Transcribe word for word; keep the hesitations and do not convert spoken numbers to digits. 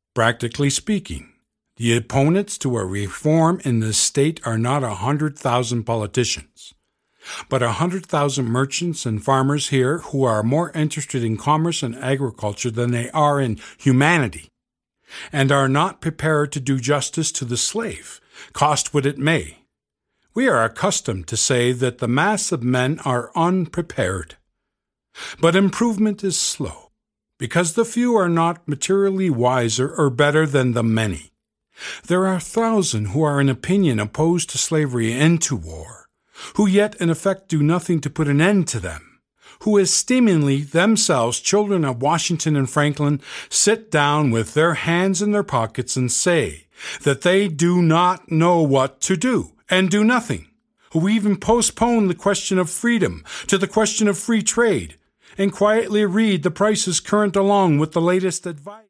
Practically speaking, the opponents to a reform in this state are not a hundred thousand politicians, but a hundred thousand merchants and farmers here who are more interested in commerce and agriculture than they are in humanity, and are not prepared to do justice to the slave, cost what it may. We are accustomed to say that the mass of men are unprepared. But improvement is slow, because the few are not materially wiser or better than the many. There are thousands who are in opinion opposed to slavery and to war, who yet in effect do nothing to put an end to them, who esteemingly themselves children of Washington and Franklin sit down with their hands in their pockets and say that they do not know what to do and do nothing, who even postpone the question of freedom to the question of free trade and quietly read the prices current along with the latest advice.